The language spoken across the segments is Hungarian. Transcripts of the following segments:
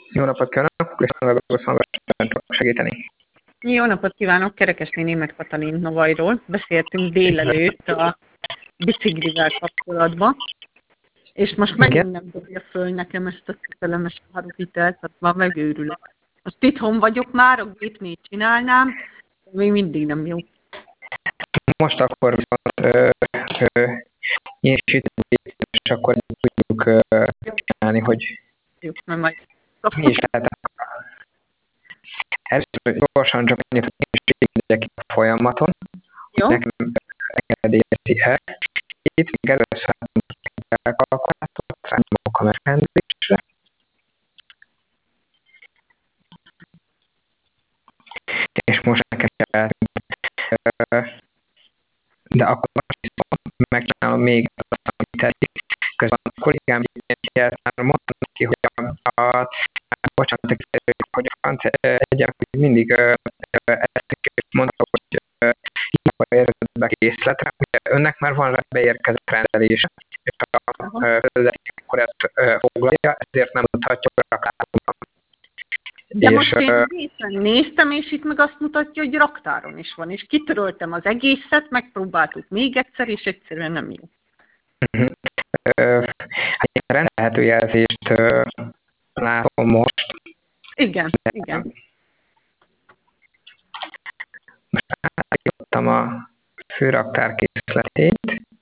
Jó napot kívánok, köszönöm, tudok segíteni. Jó napot kívánok, Kerekesné Németh Katalin Novajról. Beszéltünk délelőtt a biciklivel kapcsolatban, és most megint nem dobja föl nekem ezt a szüzelemes áruhitelt, tehát már megőrülök. Most itthon vagyok már, a gépnél csinálnám, még mindig nem jó. Most akkor viszont és akkor tudjuk csinálni, hogy Jó, mert majd mi is lehet. Először gyorsan csak annyit, hogy én is megyek ki a folyamaton. Jó. Nekem engedélyezi el. Itt még először a kalkulátort, rányomok a megrendezésre. És most nekem kell, de akkor viszont megcsinálom még azt, amit eddig. Közben a kollégám mondta neki, hogy bocsánat, hogy a franc egyen, hogy mindig ezt mondta, hogy hiába érkezett be készletre, ugye önnek már van beérkezett rendelése, és a felületi akkor ezt foglalja, ezért nem mutatja a raktáron. De most én egészen néztem, és itt meg azt mutatja, hogy raktáron is van, és kitöröltem az egészet, megpróbáltuk még egyszer, és egyszerűen nem jó. Hát én rendelhető jelzést látom most. Igen, igen. Most átírtam a főraktár készletét.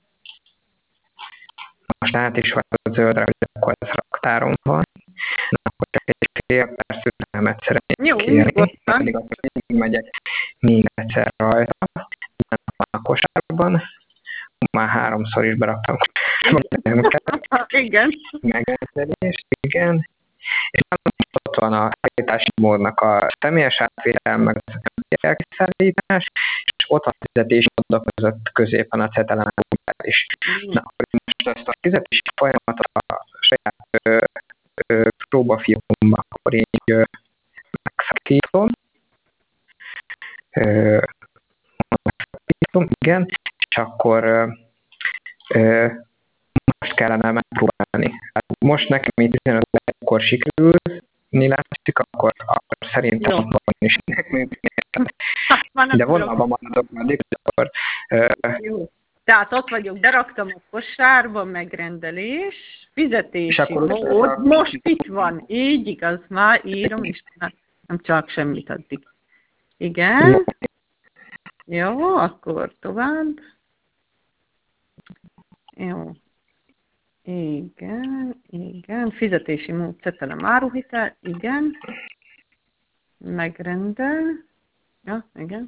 Most át is van a zöldre, hogy akkor ez raktáron van. Na, akkor csak egy fél perc türelmet szeretnék kérni. Pedig akkor megyek még egyszer rajta. A kosárban. Már 3-szor is beraktam. Igen. Megrendelés, igen. És ott van a szállítási módnak a személyes átvétel, meg az elkiszállítás, és ott van a fizetési módok között középen a cetelen is. Na, akkor most ezt a fizetési folyamatot a saját próbafiókomban akkor így megszakítom. Igen, és akkor most kellene megpróbálni. Hát most nekem így 15-kor sikerülni látszik, akkor szerintem abban is de vonalban maradok addig, akkor... Tehát ott vagyok, beraktam a kosárba, megrendelés, fizetési mód, most itt van, így igaz, már írom, és nem csak semmit addig. Igen. Jó, akkor tovább. Jó. Igen, igen. Fizetési mód, cettelem áruhitel, igen. Megrendel. Ja, igen.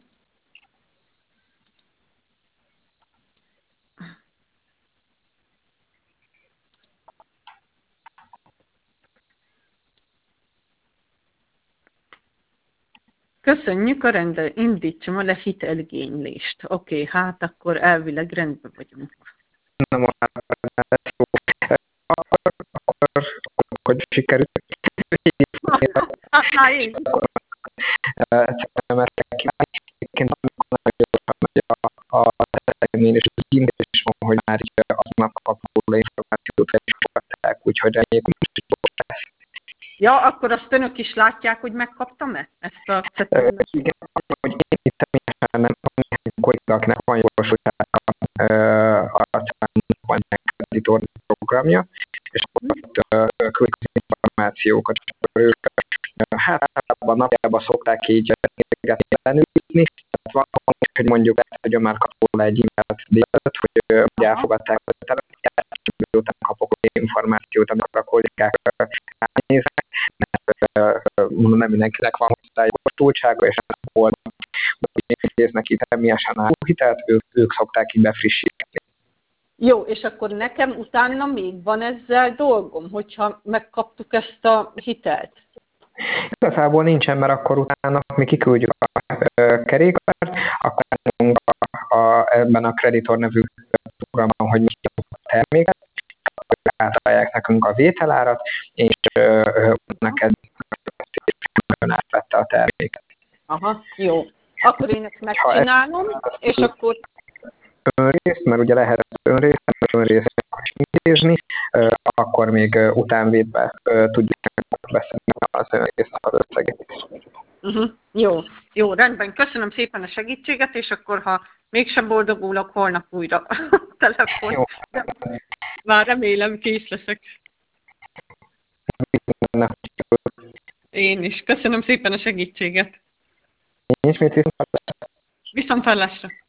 Köszönjük a indítsam a lehitelgénylést. Oké, hát akkor elvileg rendben vagyunk. Na most akkor sikerült. És hogy már azonnal kap róla információt, fel is fogadták, úgyhogy reméljük, most is lesz. Ja, akkor azt önök is látják, hogy megkaptam-e ezt a cetelemet? Igen, hogy én itt személyesen nem tudom, néhány kollégáknak van jogosultsága a van egy kreditor programja, és ott küldik az információkat, és akkor ők általában napjában szokták így ellenőrizni, tehát van, hogy mondjuk ezt, hogy már kap róla egy e-mailt délelőtt, hogy elfogadták a telefonját, után kapok információt, amikor a kollégák ránéznek, mert nem mindenkinek van hozzá jogosultsága, és nem volna, hogy intéznek itt személyesen áruhitelt, ők szokták így befrissíteni. Jó, és akkor nekem utána még van ezzel dolgom, hogyha megkaptuk ezt a hitelt? Igazából nincsen, mert akkor utána mi kiküldjük a kerékpárt, akkor ebben a kreditor nevű programban, hogy mi a terméket, átadják nekünk a vételárat, és neked átvette a terméket. Aha, jó. Akkor én ezt megcsinálom, és akkor... Önrészt, mert ugye lehet önrészt is intézni, akkor még utánvédbe tudjuk beszélni az nagyon észre az összegét. Jó, rendben. Köszönöm szépen a segítséget, és akkor, ha mégsem boldogulok, holnap újra telefon. Jó. De már remélem kész leszek. Én is. Köszönöm szépen a segítséget. Nincs mit Viszont hallásra.